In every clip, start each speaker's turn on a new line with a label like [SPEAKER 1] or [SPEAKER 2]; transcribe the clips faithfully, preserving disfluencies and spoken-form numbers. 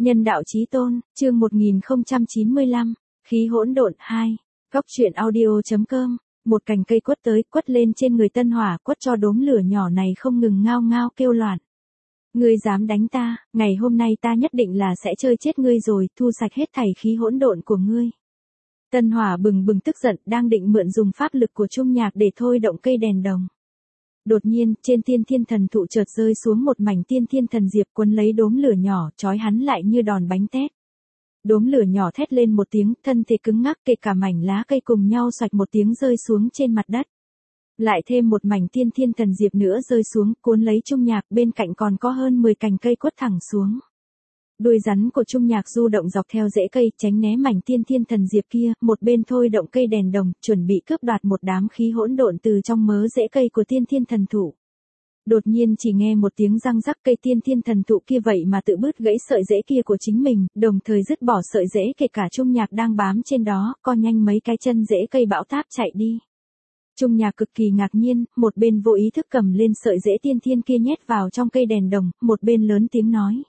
[SPEAKER 1] Nhân đạo chí tôn, chương một nghìn không trăm chín mươi lăm, khí hỗn độn hai, góc truyện audio.com, một cành cây quất tới, quất lên trên người Tân Hỏa, quất cho đốm lửa nhỏ này không ngừng ngao ngao kêu loạn. Ngươi dám đánh ta, ngày hôm nay ta nhất định là sẽ chơi chết ngươi rồi, thu sạch hết thảy khí hỗn độn của ngươi. Tân Hỏa bừng bừng tức giận, đang định mượn dùng pháp lực của Trung Nhạc để thôi động cây đèn đồng. Đột nhiên, trên tiên thiên thần thụ chợt rơi xuống một mảnh tiên thiên thần diệp quấn lấy đốm lửa nhỏ, trói hắn lại như đòn bánh tét. Đốm lửa nhỏ thét lên một tiếng, thân thể cứng ngắc, kể cả mảnh lá cây cùng nhau xoạch một tiếng rơi xuống trên mặt đất. Lại thêm một mảnh tiên thiên thần diệp nữa rơi xuống, cuốn lấy Trung Nhạc, bên cạnh còn có hơn mười cành cây quất thẳng xuống. Đuôi rắn của Trung Nhạc du động dọc theo rễ cây, tránh né mảnh tiên thiên thần diệp kia, một bên thôi động cây đèn đồng, chuẩn bị cướp đoạt một đám khí hỗn độn từ trong mớ rễ cây của tiên thiên thần thụ. Đột nhiên chỉ nghe một tiếng răng rắc, cây tiên thiên thần thụ kia vậy mà tự bứt gãy sợi rễ kia của chính mình, đồng thời dứt bỏ sợi rễ, kể cả Trung Nhạc đang bám trên đó, co nhanh mấy cái chân rễ cây bão táp chạy đi. Trung Nhạc cực kỳ ngạc nhiên, một bên vô ý thức cầm lên sợi rễ tiên thiên kia nhét vào trong cây đèn đồng, một bên lớn tiếng nói.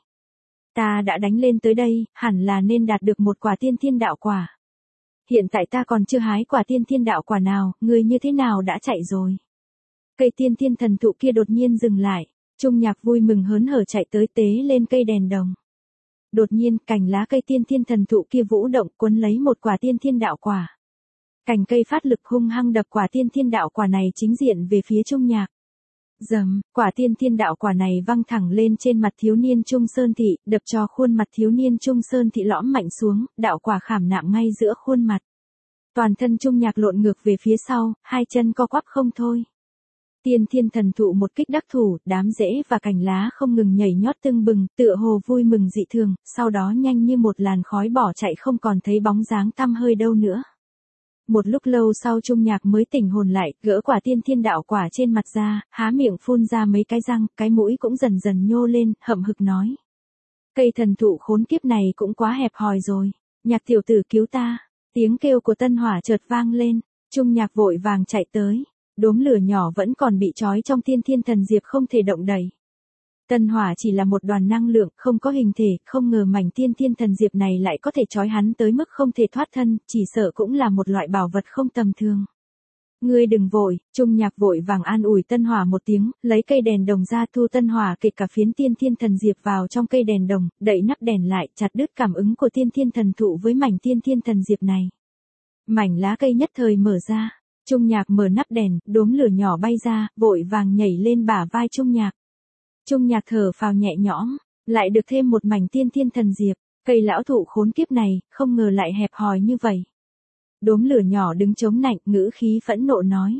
[SPEAKER 1] Ta đã đánh lên tới đây, hẳn là nên đạt được một quả tiên thiên đạo quả. Hiện tại ta còn chưa hái quả tiên thiên đạo quả nào, ngươi như thế nào đã chạy rồi. Cây tiên thiên thần thụ kia đột nhiên dừng lại, Trung Nhạc vui mừng hớn hở chạy tới tế lên cây đèn đồng. Đột nhiên, cành lá cây tiên thiên thần thụ kia vũ động cuốn lấy một quả tiên thiên đạo quả. Cành cây phát lực hung hăng đập quả tiên thiên đạo quả này chính diện về phía Trung Nhạc. Dầm, quả tiên thiên đạo quả này văng thẳng lên trên mặt thiếu niên Trung Sơn Thị, đập cho khuôn mặt thiếu niên Trung Sơn Thị lõm mạnh xuống, đạo quả khảm nạm ngay giữa khuôn mặt. Toàn thân Trung Nhạc lộn ngược về phía sau, hai chân co quắp không thôi. Tiên thiên thần thụ một kích đắc thủ, đám rễ và cành lá không ngừng nhảy nhót tưng bừng, tựa hồ vui mừng dị thường, sau đó nhanh như một làn khói bỏ chạy không còn thấy bóng dáng tăm hơi đâu nữa. Một lúc lâu sau Trung Nhạc mới tỉnh hồn lại, gỡ quả tiên thiên đạo quả trên mặt ra, há miệng phun ra mấy cái răng, cái mũi cũng dần dần nhô lên, hậm hực nói. Cây thần thụ khốn kiếp này cũng quá hẹp hòi rồi, Nhạc tiểu tử cứu ta, tiếng kêu của Tân Hỏa chợt vang lên, Trung Nhạc vội vàng chạy tới, đốm lửa nhỏ vẫn còn bị trói trong tiên thiên thần diệp không thể động đậy. Tân Hỏa chỉ là một đoàn năng lượng, không có hình thể, không ngờ mảnh tiên thiên thần diệp này lại có thể trói hắn tới mức không thể thoát thân, chỉ sợ cũng là một loại bảo vật không tầm thường. Ngươi đừng vội, Trung Nhạc vội vàng an ủi Tân Hỏa một tiếng, lấy cây đèn đồng ra, thu Tân Hỏa kể cả phiến tiên thiên thần diệp vào trong cây đèn đồng, đậy nắp đèn lại, chặt đứt cảm ứng của tiên thiên thần thụ với mảnh tiên thiên thần diệp này. Mảnh lá cây nhất thời mở ra, Trung Nhạc mở nắp đèn, đốm lửa nhỏ bay ra, vội vàng nhảy lên bả vai Trung Nhạc. Trung Nhạc thở phào nhẹ nhõm, lại được thêm một mảnh tiên thiên thần diệp, cây lão thụ khốn kiếp này, không ngờ lại hẹp hòi như vậy. Đốm lửa nhỏ đứng chống nạnh, ngữ khí phẫn nộ nói.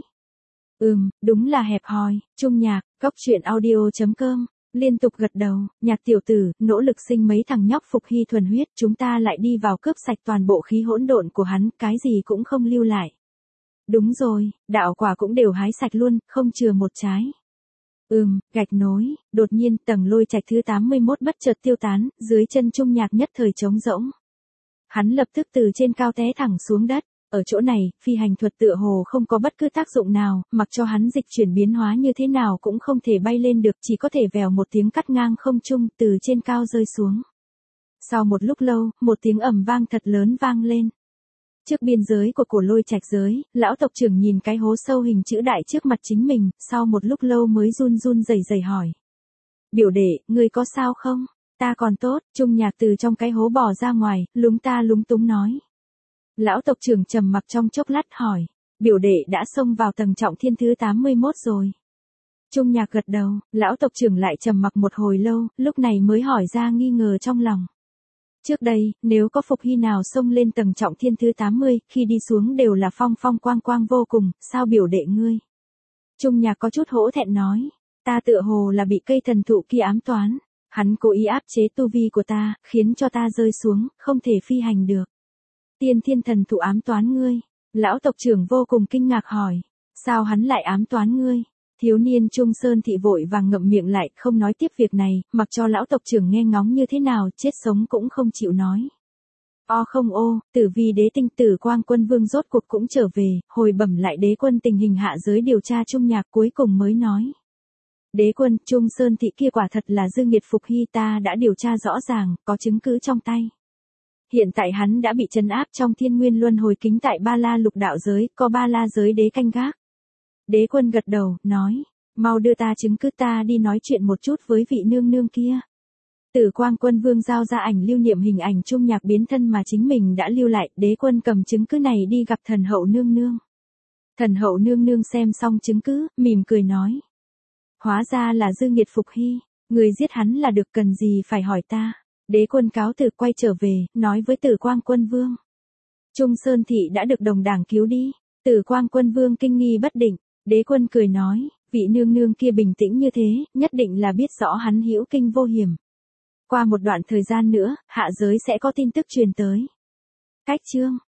[SPEAKER 1] Ừm, đúng là hẹp hòi, Trung Nhạc, góc truyện audio.com, liên tục gật đầu, Nhạc tiểu tử, nỗ lực sinh mấy thằng nhóc phục hy thuần huyết, chúng ta lại đi vào cướp sạch toàn bộ khí hỗn độn của hắn, cái gì cũng không lưu lại. Đúng rồi, đạo quả cũng đều hái sạch luôn, không chừa một trái. Ừm, gạch nối, đột nhiên tầng lôi trạch thứ tám mươi mốt bất chợt tiêu tán, dưới chân Trung Nhạc nhất thời trống rỗng. Hắn lập tức từ trên cao té thẳng xuống đất, ở chỗ này, phi hành thuật tựa hồ không có bất cứ tác dụng nào, mặc cho hắn dịch chuyển biến hóa như thế nào cũng không thể bay lên được, chỉ có thể vèo một tiếng cắt ngang không trung từ trên cao rơi xuống. Sau một lúc lâu, một tiếng ầm vang thật lớn vang lên. Trước biên giới của cổ lôi trạch giới, lão tộc trưởng nhìn cái hố sâu hình chữ đại trước mặt chính mình, sau một lúc lâu mới run run rẩy rẩy hỏi. Biểu đệ, ngươi có sao không? Ta còn tốt, Trung Nhạc từ trong cái hố bò ra ngoài, lúng ta lúng túng nói. Lão tộc trưởng trầm mặc trong chốc lát hỏi. Biểu đệ đã xông vào tầng trọng thiên thứ tám mươi mốt rồi. Trung Nhạc gật đầu, lão tộc trưởng lại trầm mặc một hồi lâu, lúc này mới hỏi ra nghi ngờ trong lòng. Trước đây, nếu có phục hy nào xông lên tầng trọng thiên thứ tám mươi, khi đi xuống đều là phong phong quang quang vô cùng, sao biểu đệ ngươi? Trung Nhạc có chút hổ thẹn nói, ta tựa hồ là bị cây thần thụ kia ám toán, hắn cố ý áp chế tu vi của ta, khiến cho ta rơi xuống, không thể phi hành được. Tiên thiên thần thụ ám toán ngươi, lão tộc trưởng vô cùng kinh ngạc hỏi, sao hắn lại ám toán ngươi? Thiếu niên Trung Sơn Thị vội vàng ngậm miệng lại, không nói tiếp việc này, mặc cho lão tộc trưởng nghe ngóng như thế nào, chết sống cũng không chịu nói. O không ô, tử vi đế tinh Tử Quang Quân Vương rốt cuộc cũng trở về, hồi bẩm lại đế quân tình hình hạ giới điều tra Trung Nhạc cuối cùng mới nói. Đế quân, Trung Sơn thị kia quả thật là Dương Nghiệt Phục Hy, ta đã điều tra rõ ràng, có chứng cứ trong tay. Hiện tại hắn đã bị trấn áp trong Thiên Nguyên Luân Hồi Kính tại Ba La Lục Đạo Giới, có Ba La Giới đế canh gác. Đế quân gật đầu, nói, mau đưa ta chứng cứ, ta đi nói chuyện một chút với vị nương nương kia. Tử Quang Quân Vương giao ra ảnh lưu niệm hình ảnh Trung Nhạc biến thân mà chính mình đã lưu lại, đế quân cầm chứng cứ này đi gặp thần hậu nương nương. Thần hậu nương nương xem xong chứng cứ, mỉm cười nói. Hóa ra là Dương Nghiệt Phục Hy, người giết hắn là được, cần gì phải hỏi ta. Đế quân cáo từ quay trở về, nói với Tử Quang Quân Vương. Trung Sơn thị đã được đồng đảng cứu đi. Tử Quang Quân Vương kinh nghi bất định, đế quân cười nói, vị nương nương kia bình tĩnh như thế, nhất định là biết rõ hắn hữu kinh vô hiểm. Qua một đoạn thời gian nữa, hạ giới sẽ có tin tức truyền tới. Cách chương